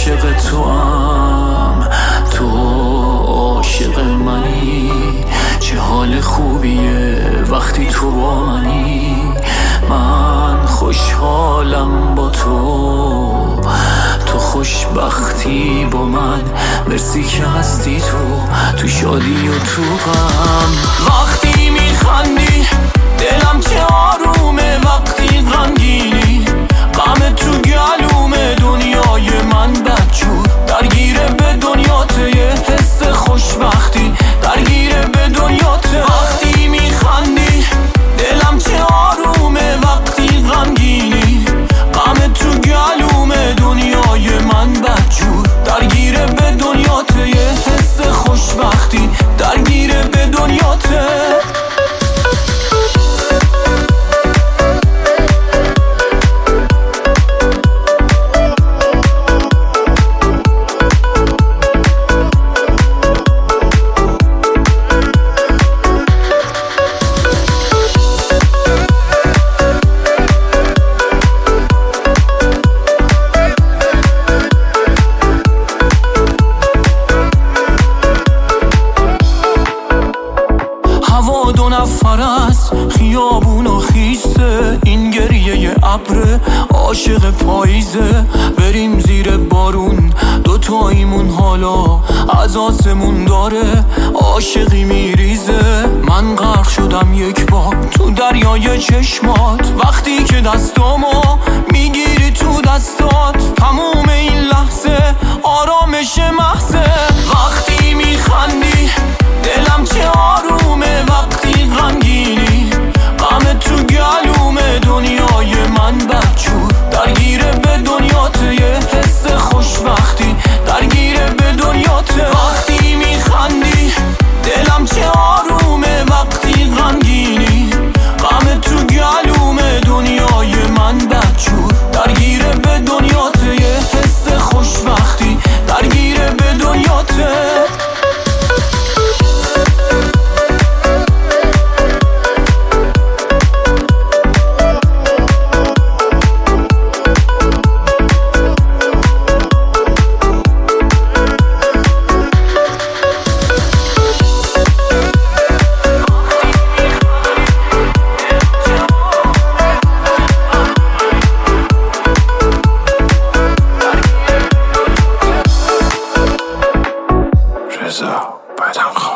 عاشق توام، تو عاشق منی. چه حال خوبیه وقتی تو با منی. من خوشحالم با تو، تو خوشبختی با من. مرسی که هستی تو شادی و تو غم. وقتی میخندی دلم چه آرومه، وقتی غمگینی غم تو گلومه. دنیای من بدجور درگیره به دنیاته، یه حس خوشبختی درگیره به دنیاته. وقتی میخندی دلم چه آرومه، وقتی غمگینی غم تو گلومه. دنیای من بدجور درگیره به دنیاته، یه حس خوشبختی درگیره به دنیاته. دو نفر از خیابون و خیسته، این گریه ابر عاشق پاییزه. بریم زیر بارون دوتاییمون، حالا از آسمون داره عاشقی میریزه. من غرق شدم یک بار تو دریای چشمات، وقتی که دستامو میگیری تو دستات. تموم این لحظه آرامش محضه. وقتی میخندی دلم چه آرومه، وقتی غمگینی غم تو گلومه. دنیای من بدجور درگیره به دنیاته، یه حس خوشبختی درگیره به دنیاته. وقتی میخندی دلم چه آرومه، وقتی غمگینی غم تو گلومه. دنیای من بدجور درگیره به دنیاته، یه حس خوشبختی درگیره به دنیاته. رضا بدم